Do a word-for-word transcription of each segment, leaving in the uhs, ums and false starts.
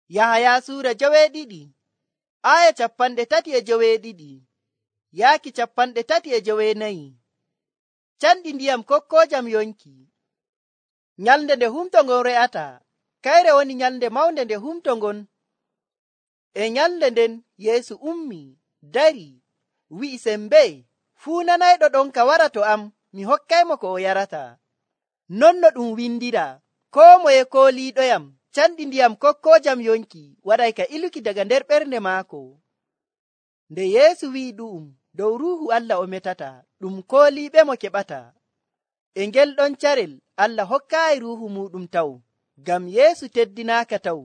Yahaya suura joweeɗiɗi aya capanɗe tati e joweeɗiɗi yaaki capanɗe tati e joweenayi. Canɗi ndiyam kokkojam yonki. Nyalnde nde humto ngon re'ata, kayre woni nyalnde mawnde nde humto ngon. E nyalnde nden Yeesu ummi dari wi'i sembe, fuu nanayɗo ɗonka wara to am, mi hokkaymo ko o yarata. Nonno ɗum windira, koo moye kooliiɗoyam canɗi ndiyam kokkojam yonki waɗay ka iluki daga nder ɓernde maako. Nde Yeesu wi'i ɗu'um, dow Ruuhu Allah o metata, ɗum kooliiɓe mo keɓata. E ngel ɗon carel Allah hokkaayi Ruuhu muɗum taw, ngam Yeesu teddinaaka taw.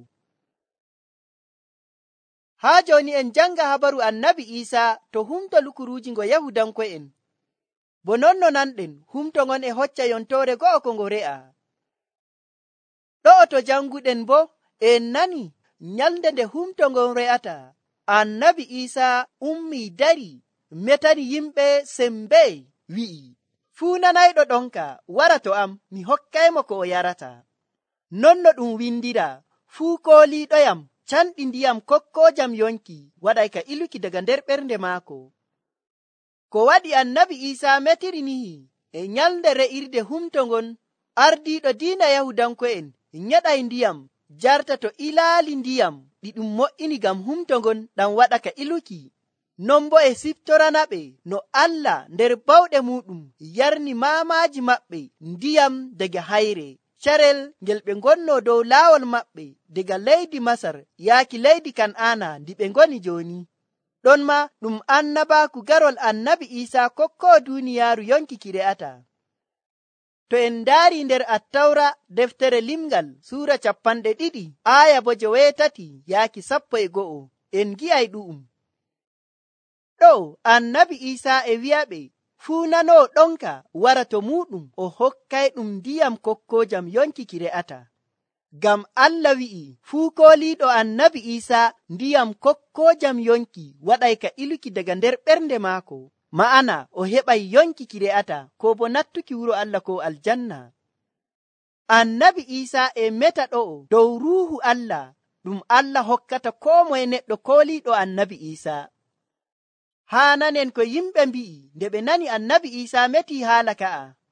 Haa jooni en janga habaru annabi Iisa to humto lukuruuji ngo Yahudanko'en. Bo nonno nanɗen humto ngon e hocca yontoore go'o ko ngo re'a. Ɗo'o to janguɗen bo en nani nyalnde nde humto ngon re'ata, annabi Iisa ummi dari metani yimɓe sembe wi'i, fuu nanayɗo ɗonka wara to am, mi hokkaymo ko o yarata. Nonno ɗum windira, fuu kooliiɗoyam canɗi ndiyam kokkojam yonki waɗay ka iluki daga nder ɓernde maako. Ko waɗi annabi Iisa metiri nihi e nyalnde re'irde humto ngon, ardiiɗo diina Yahudanko'en nyeɗay ndiyam jarta to ilaali ndiyam ɗi ɗum mo'ini ngam humto ngon ɗam waɗa ka iluki. Non bo e siftorana ɓe no Allah nder bawɗe muɗum yarni maamaaji maɓɓe ndiyam daga hayre, carel ngel ɓe ngonno dow laawol maɓɓe daga leydi Masar yaaki leydi Kan'aana ndi ɓe ngoni jooni. Ɗon ma ɗum annabaaku garol annabi Iisa kokko duuniyaaru yonki ki re'ata. To en ndaari nder Attawra deftere limngal suura capanɗe ɗiɗi aya bo joweetati yaaki sappo e go'o en gi'ay ɗu'um. Ɗo annabi Iisa e wi'aɓe fuu nanoo ɗonka wara to muɗum o hokkay ɗum ndiyam kokkojam yonki ki re'ata. Ngam Allah wi'i fuu kooliiɗo annabi Iisa ndiyam kokkojam yonki waɗay ka iluki daga nder ɓernde maako. Ma'ana o heɓay yonki ki re'ata ko bo nattuki wuro Allah ko aljanna. Annabi Iisa e meta ɗo'o dow Ruuhu Allah ɗum Allah hokkata koo moye neɗɗo kooliiɗo annabi Iisa. Haa nanen ko yimɓe mbi'i nde ɓe nani annabi Iisa meti haala ka'a.